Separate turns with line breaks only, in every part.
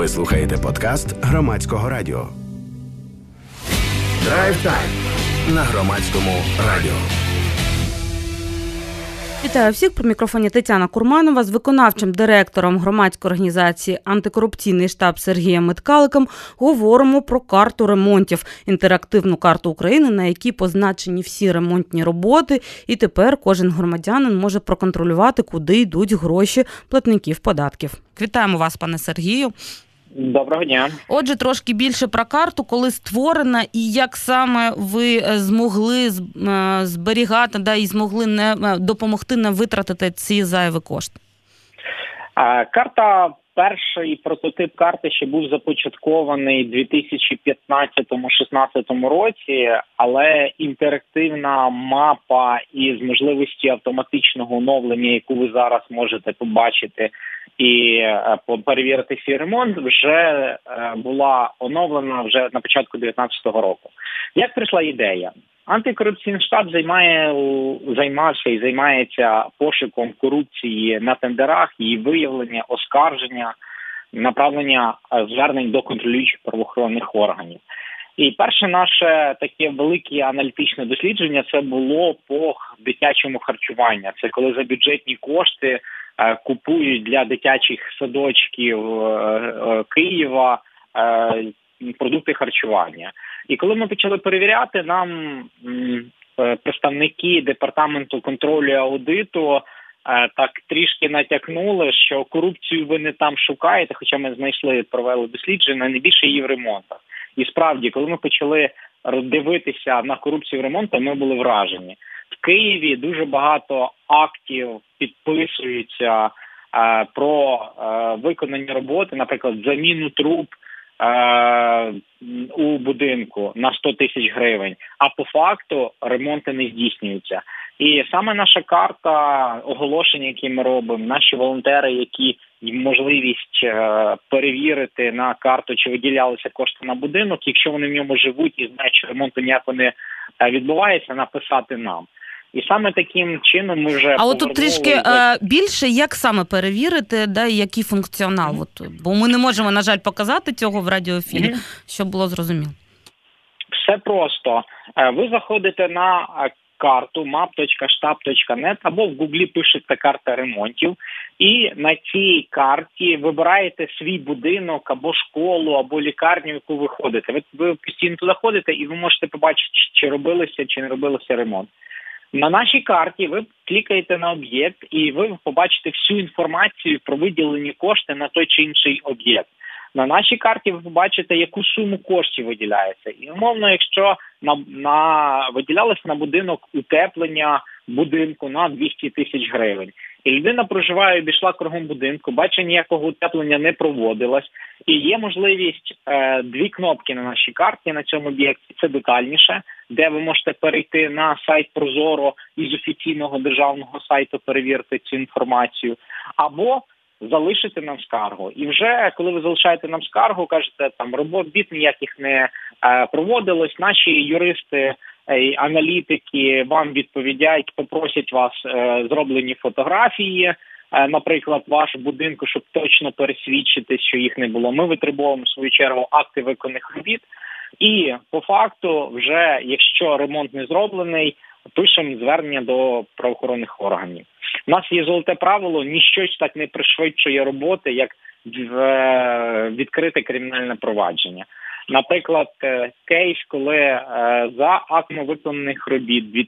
Ви слухаєте подкаст Громадського радіо. Драйв Тайм на Громадському радіо.
Вітаю всіх, при мікрофоні Тетяна Курманова. З виконавчим директором громадської організації «Антикорупційний штаб» Сергієм Меткаликом говоримо про карту ремонтів, інтерактивну карту України, на якій позначені всі ремонтні роботи, і тепер кожен громадянин може проконтролювати, куди йдуть гроші платників податків. Вітаємо вас, пане Сергію.
Доброго дня.
Отже, трошки більше про карту, коли створена і як саме ви змогли зберігати, і змогли допомогти не витратити ці зайві кошти.
Карта, перший прототип карти ще був започаткований у 2015-16 році, але інтерактивна мапа із можливості автоматичного оновлення, яку ви зараз можете побачити і перевірити свій ремонт, вже була оновлена вже на початку 2019 року. Як прийшла ідея? Антикорупційний штаб займався і займається пошуком корупції на тендерах, її виявлення, оскарження, направлення звернень до контролюючих правоохоронних органів. І перше наше таке велике аналітичне дослідження – це було по дитячому харчуванню. Це коли за бюджетні кошти купують для дитячих садочків Києва продукти харчування. І коли ми почали перевіряти, нам представники департаменту контролю і аудиту так трішки натякнули, що корупцію ви не там шукаєте, хоча ми провели дослідження, найбільше її в ремонтах. І справді, коли ми почали дивитися на корупцію в ремонтах, ми були вражені. В Києві дуже багато актів підписуються про виконання роботи, наприклад, заміну труб у будинку на 100 тисяч гривень, а по факту ремонти не здійснюються. І саме наша карта, оголошення, які ми робимо, наші волонтери, які можливість перевірити на карту, чи виділялися кошти на будинок, якщо вони в ньому живуть і знають, що ремонту ніякого не відбувається, написати нам. І саме таким чином ми вже...
А от тут трішки більше, як саме перевірити, і який функціонал? Бо ми не можемо, на жаль, показати цього в радіоефірі, щоб було зрозуміло.
Все просто. Ви заходите на карту map.shtab.net або в Гуглі пишете «карта ремонтів», і на цій карті вибираєте свій будинок або школу, або лікарню, яку ви ходите. Ви постійно туди ходите і ви можете побачити, чи робилося, чи не робилося ремонт. На нашій карті ви клікаєте на об'єкт і ви побачите всю інформацію про виділені кошти на той чи інший об'єкт. На нашій карті ви побачите, яку суму коштів виділяється. І, умовно, якщо виділялося на будинок утеплення будинку на 200 тисяч гривень, і людина проживає, обійшла кругом будинку, бачить, ніякого утеплення не проводилось, і є можливість дві кнопки на нашій карті на цьому об'єкті, це детальніше, де ви можете перейти на сайт Прозоро і з офіційного державного сайту перевірити цю інформацію, або залишити нам скаргу. І вже, коли ви залишаєте нам скаргу, кажете, там робіт ніяких не проводилось, наші юристи, аналітики вам відповідають, попросять вас зроблені фотографії, наприклад, вашого будинку, щоб точно пересвідчити, що їх не було. Ми витребуємо, в свою чергу, акти виконаних робіт. І, по факту, вже, якщо ремонт не зроблений, пишемо звернення до правоохоронних органів. У нас є золоте правило, ніщо так не пришвидшує роботи, як відкрите кримінальне провадження. Наприклад, кейс, коли за актом виконаних робіт у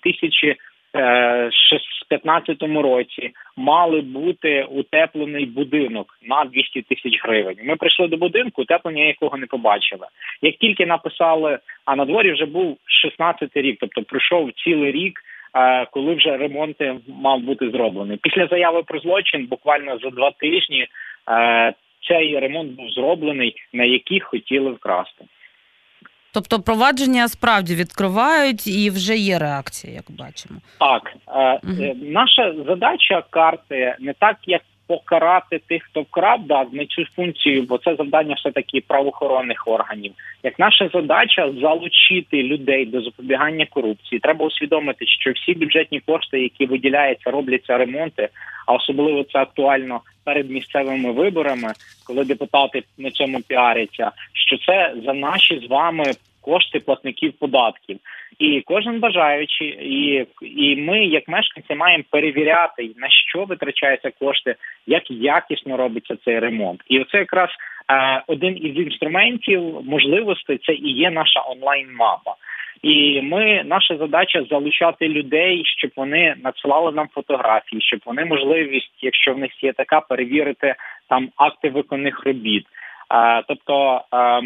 2015 році мали бути утеплений будинок на 200 тисяч гривень. Ми прийшли до будинку, утеплення якого не побачили. Як тільки написали, а на дворі вже був 16-й рік, тобто пройшов цілий рік, коли вже ремонт мав бути зроблений. Після заяви про злочин, буквально за 2 тижні, цей ремонт був зроблений, на який хотіли вкрасти.
Тобто провадження справді відкривають і вже є реакція, як бачимо.
Так. Наша задача карти не так, як покарати тих, хто вкрав, ми цю функцію, бо це завдання все-таки правоохоронних органів. Як наша задача залучити людей до запобігання корупції, треба усвідомити, що всі бюджетні кошти, які виділяються, робляться ремонти, а особливо це актуально перед місцевими виборами, коли депутати на цьому піаряться, що це за наші з вами кошти платників податків. І кожен бажаючий, і ми, як мешканці, маємо перевіряти, на що витрачаються кошти, як якісно робиться цей ремонт. І оце якраз один із інструментів, можливостей, це і є наша онлайн-мапа. І наша задача залучати людей, щоб вони надсилали нам фотографії, щоб вони можливість, якщо в них є така, перевірити там акти виконаних робіт. Тобто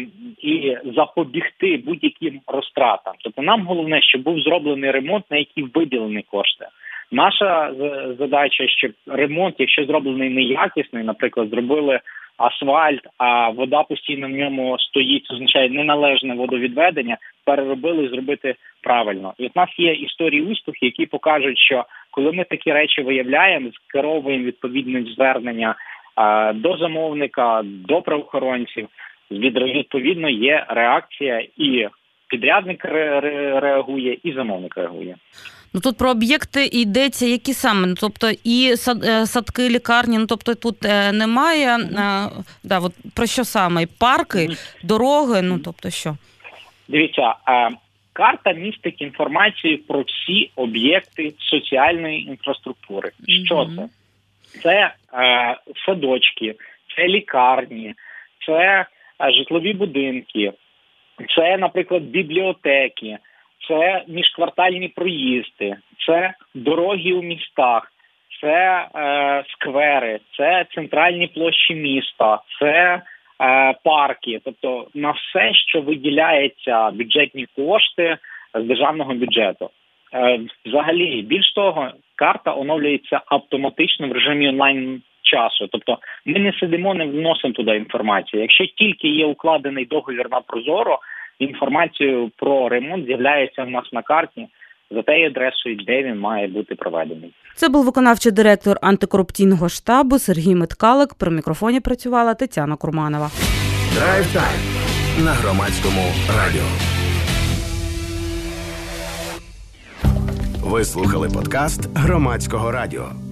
і запобігти будь-яким розтратам. Тобто нам головне, щоб був зроблений ремонт, на який виділені кошти. Наша задача, щоб ремонт, якщо зроблений неякісний, наприклад, зробили асфальт, а вода постійно в ньому стоїть, означає неналежне водовідведення, переробили і зробити правильно. І от у нас є історії успіху, які покажуть, що коли ми такі речі виявляємо, скеровуємо відповідне звернення до замовника, до правоохоронців, відповідно є реакція, і підрядник реагує, і замовник реагує.
Ну тут про об'єкти йдеться, які саме? Ну, тобто і садки, лікарні, ну тобто тут немає, от про що саме? І парки, дороги, ну тобто що?
Дивіться, карта містить інформацію про всі об'єкти соціальної інфраструктури. Що це? Це садочки, це лікарні, це житлові будинки, це, наприклад, бібліотеки, це міжквартальні проїзди, це дороги у містах, це сквери, це центральні площі міста, це парки. Тобто на все, що виділяється бюджетні кошти з державного бюджету. Взагалі, більш того, карта оновлюється автоматично в режимі онлайн-часу. Тобто ми не сидимо, не вносимо туди інформацію. Якщо тільки є укладений договір на Прозоро, інформацію про ремонт з'являється у нас на карті за тією адресою, де він має бути проведений.
Це був виконавчий директор антикорупційного штабу Сергій Меткалик. При мікрофоні працювала Тетяна Курманова.
Драйв-тайм на Громадському радіо. Ви слухали подкаст Громадського радіо.